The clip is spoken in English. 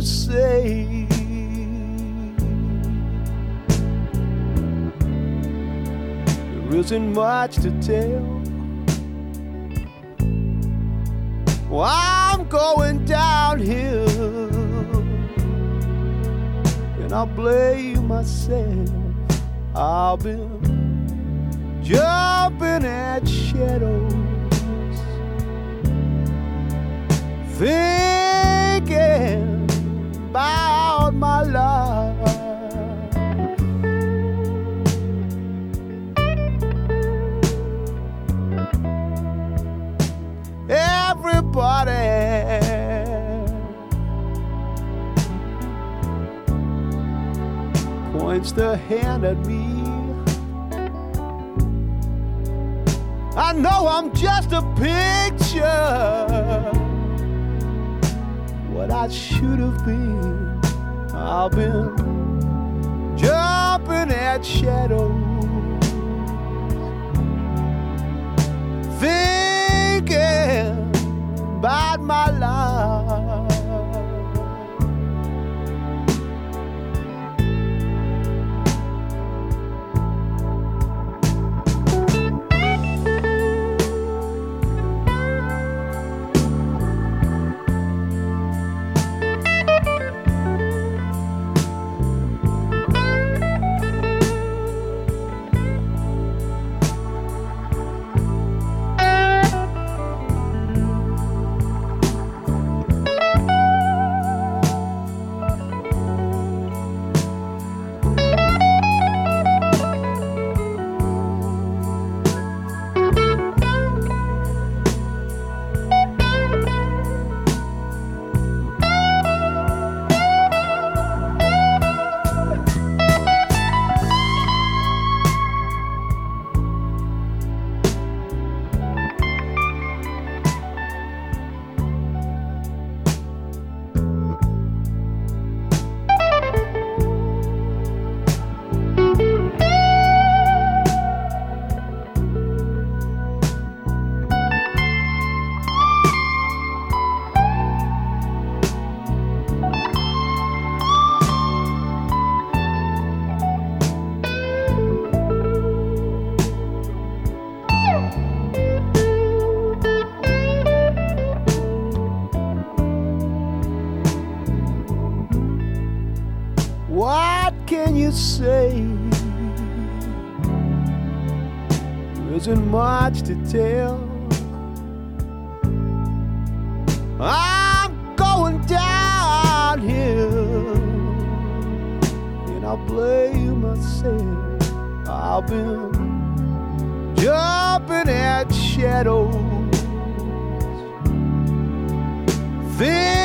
you say? There isn't much to tell. Well, I'm going downhill, and I'll blame myself. I've been jumping at shadows, thinking about my life. Everybody points their hand at me. I know I'm just a picture, what I should have been. I've been jumping at shadows, thinking about my life. What can you say? There isn't much to tell. I'm going downhill, and I'll blame myself. I've been jumping at shadows,